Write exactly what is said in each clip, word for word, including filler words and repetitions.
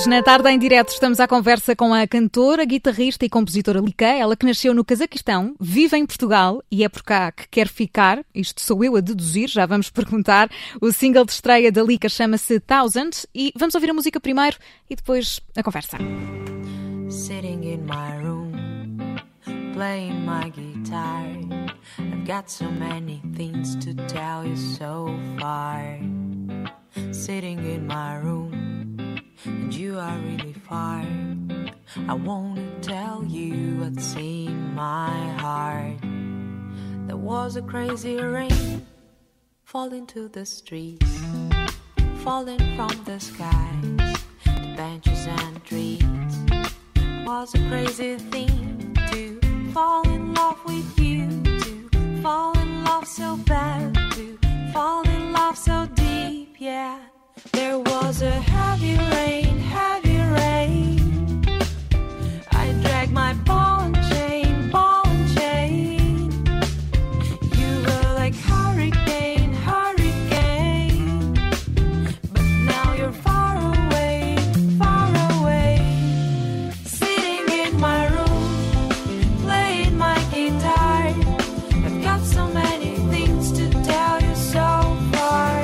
Hoje, na Tarde em Direto, estamos à conversa com a cantora, guitarrista e compositora Lika, ela que nasceu no Cazaquistão, vive em Portugal e é por cá que quer ficar. Isto sou eu a deduzir, já vamos perguntar. O single de estreia da Lika chama-se Thousand e vamos ouvir a música primeiro e depois a conversa. Sitting in my room, playing my guitar. I've got so many things to tell you so far. Sitting in my room, and you are really far. I wanna tell you what's in my heart. There was a crazy rain falling to the streets, falling from the skies, the benches and trees. It was a crazy thing to fall in love with you, to fall in love so bad, to fall in love so deep, yeah. There was a heavy rain, heavy rain. I dragged my ball and chain, ball and chain. You were like hurricane, hurricane. But now you're far away, far away. Sitting in my room, playing my guitar. I've got so many things to tell you so far.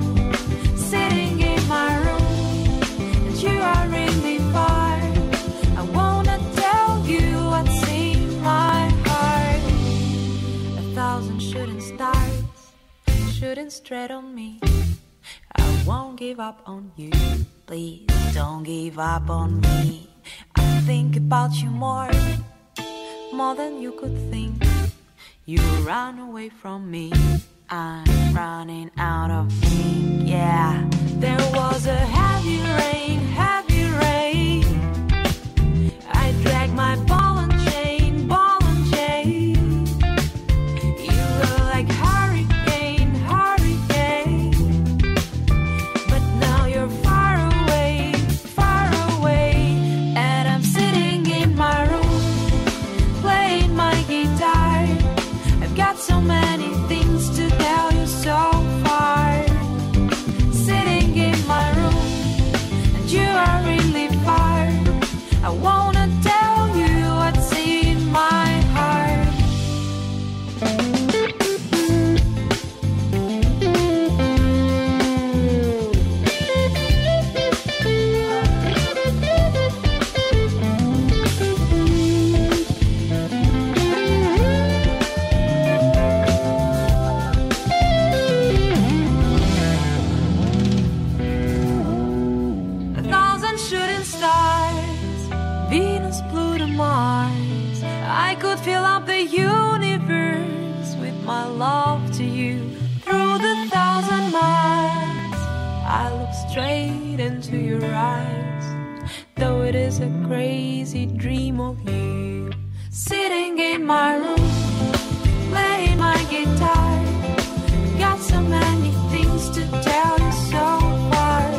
Sitting in my room, and you are really far. I wanna tell you what's in my heart. A thousand shooting stars shooting straight on me. I won't give up on you. Please don't give up on me. I think about you more, more than you could think. You run away from me. I'm running out of ink, yeah. There was a heavy rain, heavy rain. I dragged my ball and chain, ball and chain. You were like hurricane, hurricane. But now you're far away, far away. And I'm sitting in my room, playing my guitar. I've got so many things to tell you so far. Sitting in my room, and you are really far. I wanna tell you what's in my heart. A thousand shooting stars, Venus, Pluto, Mars. I could fill up the universe with my love to you. Through the thousand miles, I look straight into your eyes. Though it is a crazy dream of you. Sitting in my room, playing my guitar. Got so many things to tell you so far.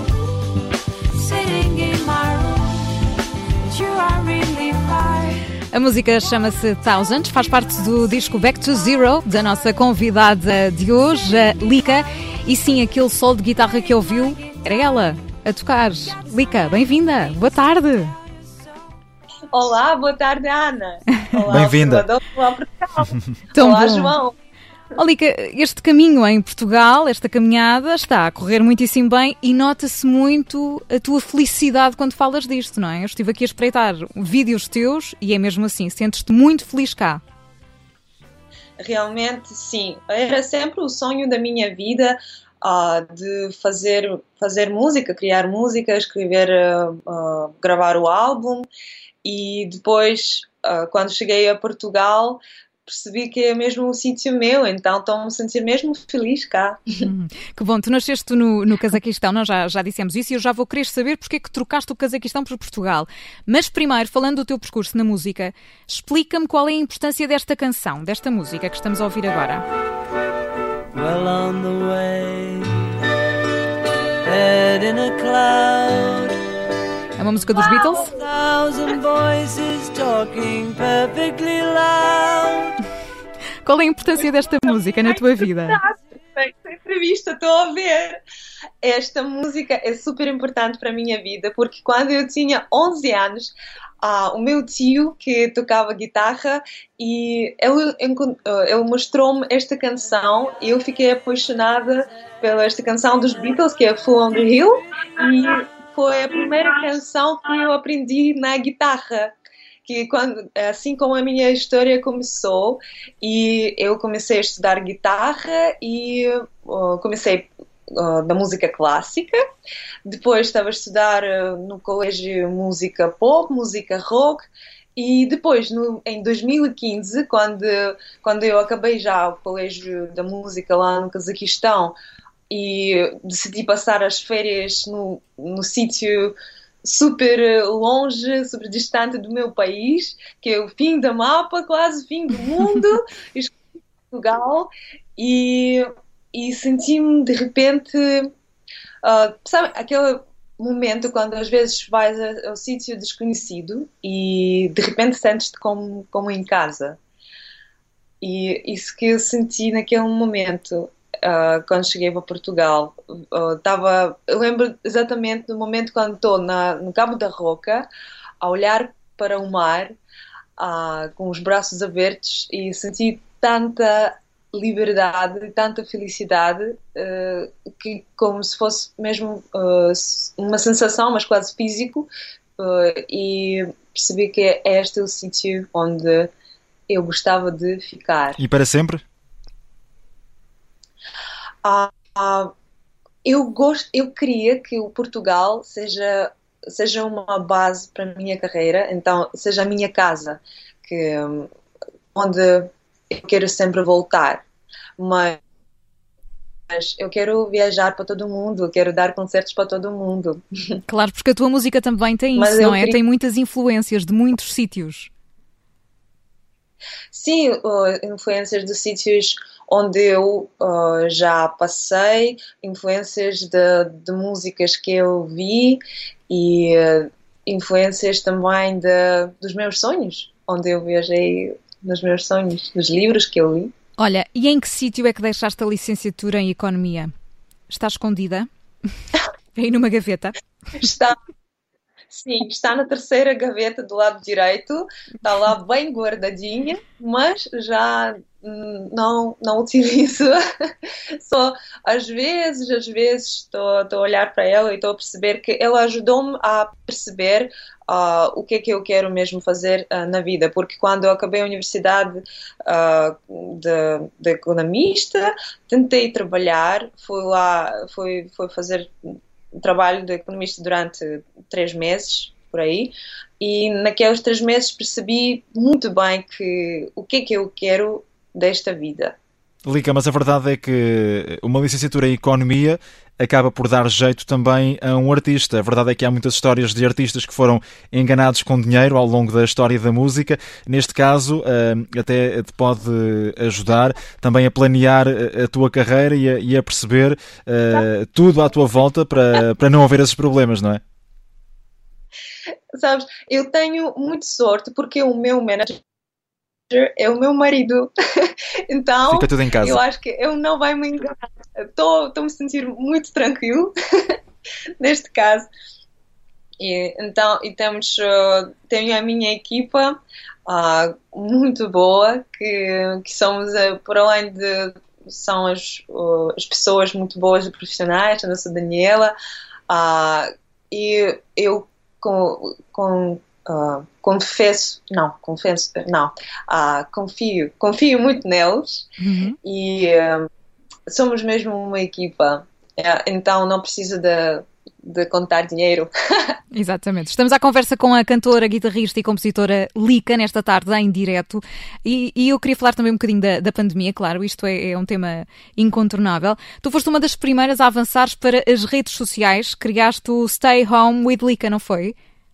Sitting in my room, you are really far. A música chama-se Thousand, faz parte do disco Back to Zero, da nossa convidada de hoje, a Lika. E sim, aquele solo de guitarra que ouviu era ela a tocar. Lika, bem-vinda, boa tarde. Olá, boa tarde, Ana. Olá, Bem-vinda. Olá, Portugal. Tão Olá, bom. João. Oh, Lika, este caminho em Portugal, esta caminhada, está a correr muitíssimo bem e nota-se muito a tua felicidade quando falas disto, não é? Eu estive aqui a espreitar vídeos teus e é mesmo assim, sentes-te muito feliz cá. Realmente, sim. Era sempre o sonho da minha vida uh, de fazer, fazer música, criar música, escrever, uh, uh, gravar o álbum. E depois, uh, quando cheguei a Portugal, percebi que é mesmo um sítio meu, então estou-me a sentir mesmo feliz cá. Hum, que bom, tu nasceste no, no Cazaquistão, nós já, já dissemos isso e eu já vou querer saber porque é que trocaste o Cazaquistão por Portugal. Mas primeiro, falando do teu percurso na música, explica-me qual é a importância desta canção, desta música que estamos a ouvir agora. Well, on the way, head in a cloud. É uma música dos Beatles? Thousand voices talking perfectly loud. Qual é a importância desta música na tua vida? Essa entrevista, estou a ver. esta música é super importante para a minha vida, porque quando eu tinha onze anos, ah, o meu tio que tocava guitarra e ele, ele mostrou-me esta canção e eu fiquei apaixonada pela esta canção dos Beatles, que é Fool on the Hill, e foi a primeira canção que eu aprendi na guitarra. Que quando, assim como a minha história começou, e eu comecei a estudar guitarra e uh, comecei uh, da música clássica, depois estava a estudar uh, no colégio música pop, música rock, e depois no, em dois mil e quinze, quando, quando eu acabei já o colégio da música lá no Cazaquistão e decidi passar as férias no, no sítio super longe, super distante do meu país, que é o fim da mapa, quase o fim do mundo, escolhi Portugal, e, e senti-me de repente, uh, sabe, aquele momento quando às vezes vais ao sítio desconhecido e de repente sentes-te como, como em casa. E isso que eu senti naquele momento. Uh, quando cheguei para Portugal, uh, tava, eu lembro exatamente do momento quando estou no Cabo da Roca a olhar para o mar uh, com os braços abertos e senti tanta liberdade e tanta felicidade uh, que como se fosse mesmo uh, uma sensação, mas quase físico, uh, e percebi que é este o sítio onde eu gostava de ficar. E para sempre? Uh, uh, eu gosto, eu queria que o Portugal seja, seja uma base para a minha carreira, então seja a minha casa, que, um, onde eu quero sempre voltar, mas eu quero viajar para todo mundo, eu quero dar concertos para todo mundo. Claro, porque a tua música também tem isso, não é? Queria... Tem muitas influências de muitos sítios. Sim, uh, influências de sítios onde eu uh, já passei, influências de, de músicas que eu vi e uh, influências também de, dos meus sonhos, onde eu viajei nos meus sonhos, dos livros que eu li. Olha, e em que sítio é que deixaste a licenciatura em Economia? Está escondida? Aí numa gaveta? Está... Sim, está na terceira gaveta do lado direito, está lá bem guardadinha, mas já não, não utilizo. Só às vezes, às vezes estou, estou a olhar para ela e estou a perceber que ela ajudou-me a perceber uh, o que é que eu quero mesmo fazer uh, na vida, porque quando eu acabei a universidade uh, de, de economista, tentei trabalhar, fui lá, fui, fui fazer trabalho de economista durante três meses, por aí, e naqueles três meses percebi muito bem que o que é que eu quero desta vida. Lica, mas a verdade é que uma licenciatura em Economia acaba por dar jeito também a um artista. A verdade é que há muitas histórias de artistas que foram enganados com dinheiro ao longo da história da música. Neste caso, até te pode ajudar também a planear a tua carreira e a, e a perceber uh, tudo à tua volta para, para não haver esses problemas, não é? Sabes, eu tenho muita sorte porque o meu manager é o meu marido. Então, fica tudo em casa. Eu acho que ele não vai me enganar. Estou a me sentir muito tranquilo neste caso. E, então, e temos, uh, tenho a minha equipa uh, muito boa, que, que somos, uh, por além de, são as, uh, as pessoas muito boas e profissionais, a nossa Daniela, uh, e eu com, com Uh, confesso, não, confesso, não, uh, confio, confio muito neles, uhum. e uh, somos mesmo uma equipa, uh, então não precisa de, de contar dinheiro. Exatamente. Estamos à conversa com a cantora, guitarrista e compositora Lica nesta tarde em direto, e, e eu queria falar também um bocadinho da, da pandemia, claro, isto é, é um tema incontornável. Tu foste uma das primeiras a avançares para as redes sociais, criaste o Stay Home with Lica, não foi?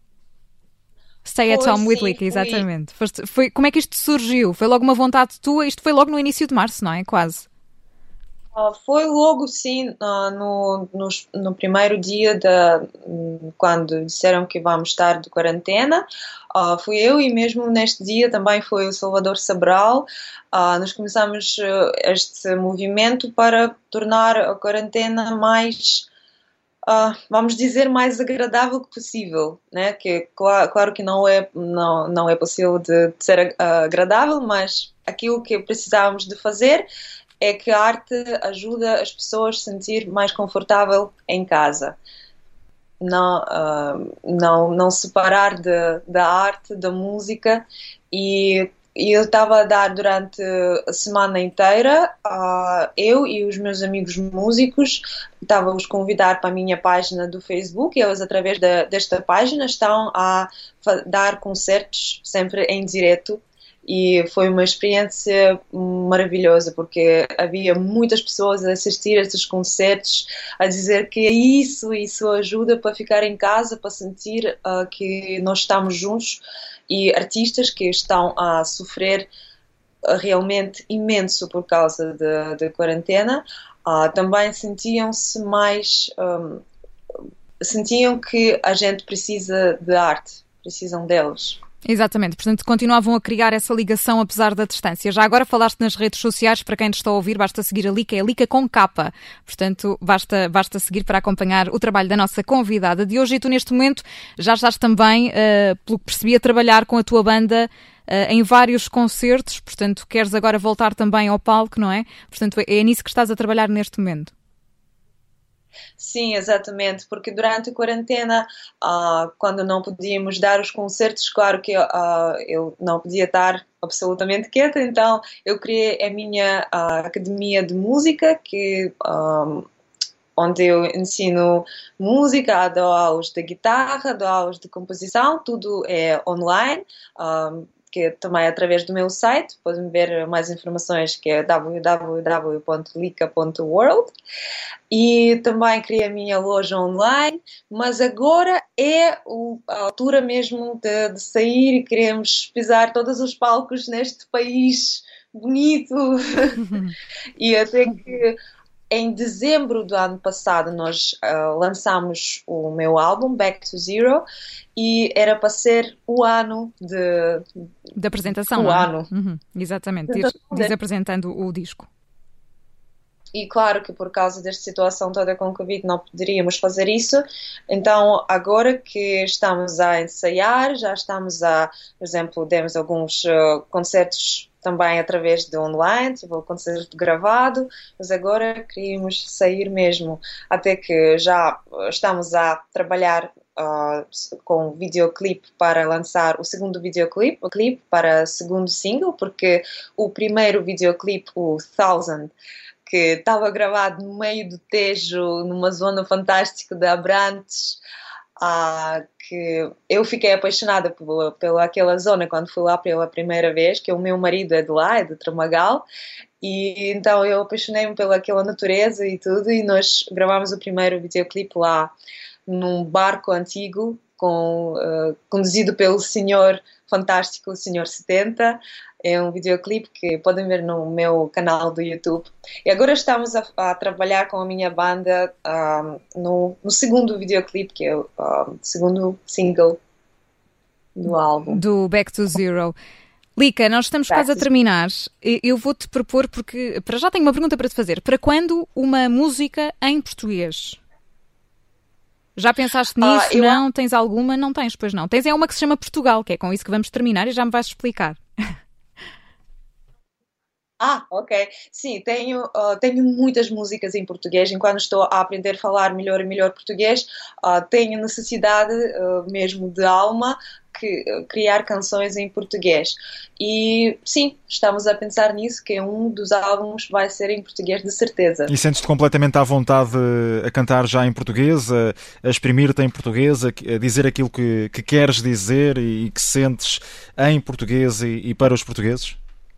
Stay at foi, Home with Lica, exatamente. Foi. Foi, como é que isto surgiu? Foi logo uma vontade tua? Isto foi logo no início de março, não é? Quase. Uh, foi logo, sim, uh, no, no, no primeiro dia, de, um, quando disseram que vamos estar de quarentena. Uh, fui eu e mesmo neste dia também foi o Salvador Sobral. Uh, nós começamos uh, este movimento para tornar a quarentena mais uh, vamos dizer, mais agradável que possível, né? Que claro, claro que não é, não, não é possível de, de ser uh, agradável, mas aquilo que precisávamos de fazer é que a arte ajuda as pessoas a se sentir mais confortável em casa. Não, uh, não, não separar de, da arte, da música. E, e eu estava a dar durante a semana inteira, uh, eu e os meus amigos músicos, estava a os convidar para a minha página do Facebook, e eles, através da, desta página, estão a dar concertos sempre em direto. E foi uma experiência maravilhosa, porque havia muitas pessoas a assistir a estes concertos, a dizer que é isso, isso ajuda para ficar em casa, para sentir uh, que nós estamos juntos, e artistas que estão a sofrer uh, realmente imenso por causa da quarentena, uh, também sentiam-se mais, um, sentiam que a gente precisa de arte, precisam deles. Exatamente, portanto continuavam a criar essa ligação apesar da distância. Já agora falaste nas redes sociais, para quem te está a ouvir, basta seguir a Lika, é Lika com capa, portanto basta, basta seguir para acompanhar o trabalho da nossa convidada de hoje. E tu neste momento já estás também, uh, pelo que percebi, a trabalhar com a tua banda uh, em vários concertos, portanto queres agora voltar também ao palco, não é? Portanto é nisso que estás a trabalhar neste momento. Sim, exatamente, porque durante a quarentena, uh, quando não podíamos dar os concertos, claro que uh, eu não podia estar absolutamente quieta, então eu criei a minha uh, academia de música, que, um, onde eu ensino música, dou aulas de guitarra, dou aulas de composição, tudo é online. Um, que é também através do meu site, podem ver mais informações, que é w w w ponto lika ponto world, e também criei a minha loja online, mas agora é a altura mesmo de, de sair, e queremos pisar todos os palcos neste país bonito. E até que em dezembro do ano passado nós uh, lançamos o meu álbum Back to Zero, e era para ser o ano de... de apresentação, o não é? ano. Uhum, exatamente, diz, diz apresentando o disco. E claro que por causa desta situação toda com o Covid não poderíamos fazer isso, então agora que estamos a ensaiar, já estamos a, por exemplo, demos alguns uh, concertos também através de online, tipo o concerto gravado, mas agora queríamos sair mesmo, até que já estamos a trabalhar uh, com videoclipe para lançar o segundo videoclipe, o clipe para o segundo single, porque o primeiro videoclipe, o Thousand, que estava gravado no meio do Tejo, numa zona fantástica de Abrantes, ah, que eu fiquei apaixonada pela, pela aquela zona quando fui lá pela primeira vez, que o meu marido é de lá, é de Tramagal, e então eu apaixonei-me pela aquela natureza e tudo, e nós gravámos o primeiro videoclipe lá num barco antigo, com, uh, conduzido pelo senhor fantástico, o senhor setenta. É um videoclipe que podem ver no meu canal do YouTube. E agora estamos a, a trabalhar com a minha banda um, no, no segundo videoclipe, que é o um, segundo single do álbum. Do Back to Zero. Lika, nós estamos Back quase a terminar. Eu vou-te propor, porque para já tenho uma pergunta para te fazer. Para quando uma música em português? Já pensaste nisso? Uh, eu... Não? Tens alguma? Não tens, pois não. Tens é uma que se chama Portugal, que é com isso que vamos terminar, e já me vais explicar. Ah, ok. Sim, tenho, uh, tenho muitas músicas em português. Enquanto estou a aprender a falar melhor e melhor português, uh, tenho necessidade uh, mesmo de alma que uh, criar canções em português. E sim, estamos a pensar nisso, que um dos álbuns vai ser em português, de certeza. E sentes-te completamente à vontade a cantar já em português, a, a exprimir-te em português, a, a dizer aquilo que, que queres dizer e, e que sentes em português e, e para os portugueses?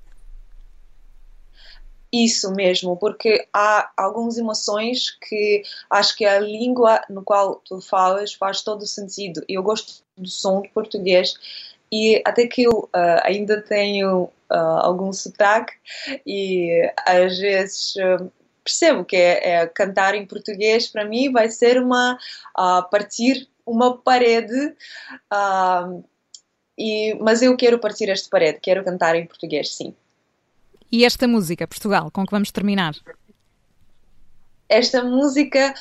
Isso mesmo, porque há algumas emoções que acho que a língua no qual tu falas faz todo o sentido. Eu gosto do som de português, e até que eu uh, ainda tenho uh, algum sotaque, e às vezes uh, percebo que é, é cantar em português para mim vai ser uma uh, partir uma parede, uh, e, mas eu quero partir esta parede, quero cantar em português, sim. E esta música, Portugal, com que vamos terminar? Esta música,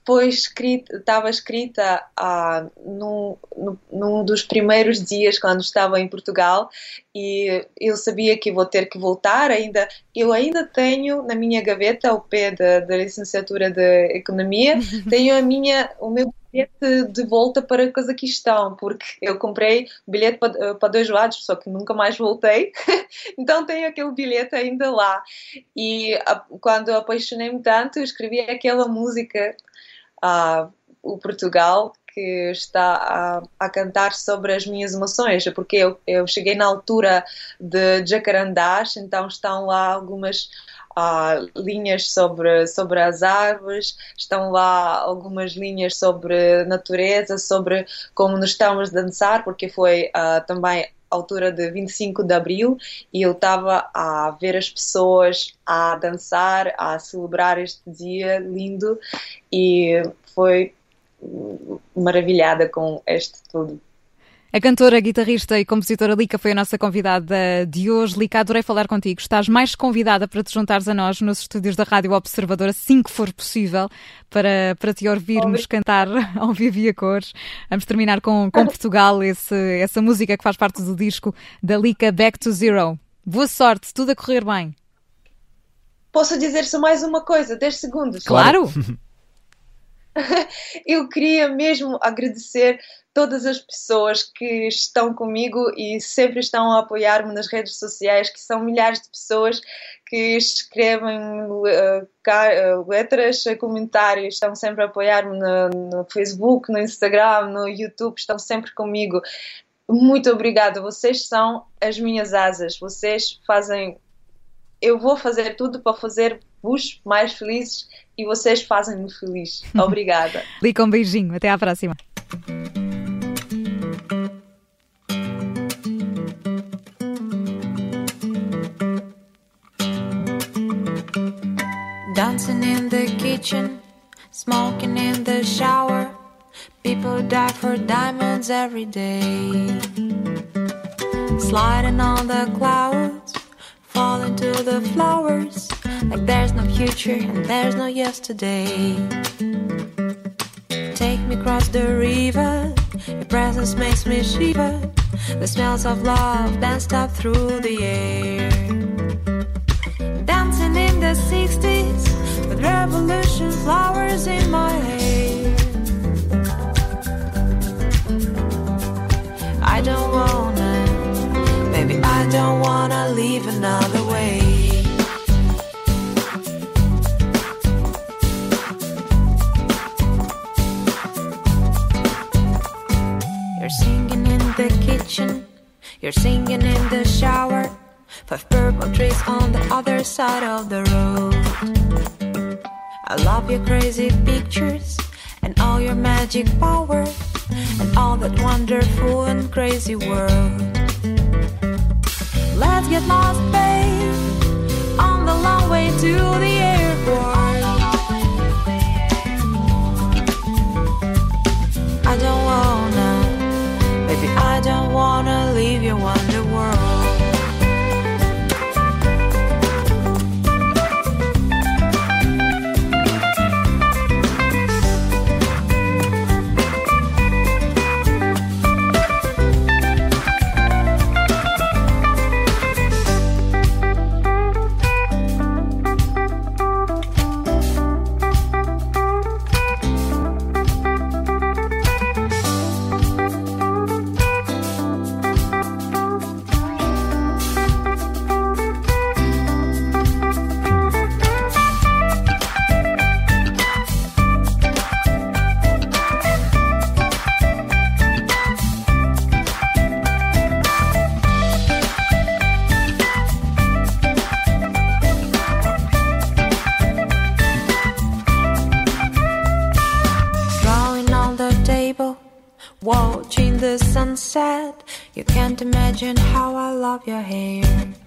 foi escrita, estava escrita ah, num, num, num dos primeiros dias quando estava em Portugal, e eu sabia que vou ter que voltar. Ainda, eu ainda tenho na minha gaveta, ao pé da, da licenciatura de Economia, tenho a minha, o meu bilhete de volta para o Cazaquistão, porque eu comprei bilhete para, para dois lados, só que nunca mais voltei. Então tenho aquele bilhete ainda lá. E a, quando apaixonei-me tanto, escrevi aquela música, uh, o Portugal, que está a, a cantar sobre as minhas emoções, porque eu, eu cheguei na altura de Jacarandás, então estão lá algumas uh, linhas sobre, sobre as árvores, estão lá algumas linhas sobre natureza, sobre como nos estamos a dançar, porque foi uh, também altura de vinte e cinco de abril, e eu estava a ver as pessoas a dançar, a celebrar este dia lindo, e foi maravilhada com este tudo. A cantora, guitarrista e compositora Lika foi a nossa convidada de hoje. Lika, adorei falar contigo. Estás mais convidada para te juntares a nós nos estúdios da Rádio Observador, assim que for possível, para, para te ouvirmos cantar ao vivo e a cores. Vamos terminar com, com Portugal, esse, essa música que faz parte do disco da Lika, Back to Zero. Boa sorte, tudo a correr bem. Posso dizer só mais uma coisa, dez segundos? Claro! Eu queria mesmo agradecer todas as pessoas que estão comigo e sempre estão a apoiar-me nas redes sociais, que são milhares de pessoas que escrevem uh, letras, comentários, estão sempre a apoiar-me no, no Facebook, no Instagram, no YouTube, estão sempre comigo. Muito obrigada, vocês são as minhas asas, vocês fazem... Eu vou fazer tudo para fazer-vos mais felizes e vocês fazem-me feliz. Obrigada. Lika, um beijinho. Até à próxima. Dancing in the kitchen, smoking in the shower. People die for diamonds every day. Sliding on the clouds, falling to the flowers, like there's no future and there's no yesterday. Take me across the river, your presence makes me shiver. The smells of love danced up through the air. Dancing in the sixties, with revolution flowers in my hair. I don't wanna, baby, I don't wanna leave another way. You're singing in the kitchen, you're singing in the shower. Five purple trees on the other side of the road. I love your crazy pictures and all your magic power and all that wonderful and crazy world. Let's get lost, babe, on the long way to the airport. I don't wanna, baby, I don't wanna leave your wonder world. Watching the sunset, you can't imagine how I love your hair.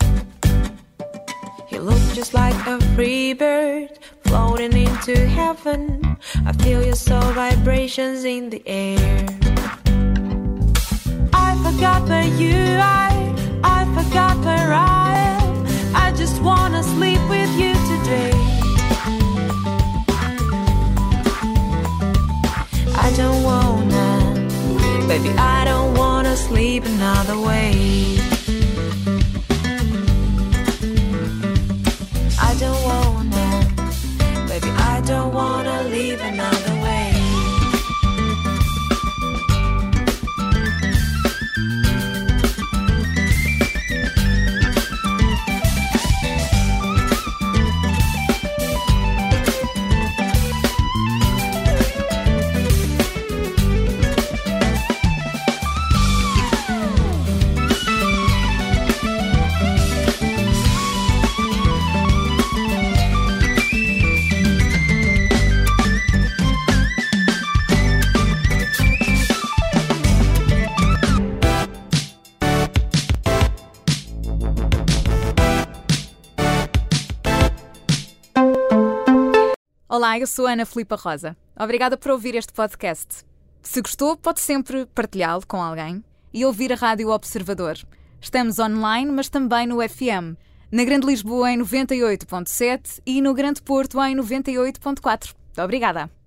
You look just like a free bird floating into heaven. I feel your soul vibrations in the air. I forgot where you are, I forgot where I am. I just wanna sleep with you today. Baby, I don't wanna sleep another way. I don't wanna, baby, I don't wanna leave another way. Olá, eu sou a Ana Filipa Rosa. Obrigada por ouvir este podcast. Se gostou, pode sempre partilhá-lo com alguém e ouvir a Rádio Observador. Estamos online, mas também no F M. Na Grande Lisboa em noventa e oito ponto sete e no Grande Porto em noventa e oito ponto quatro. Obrigada.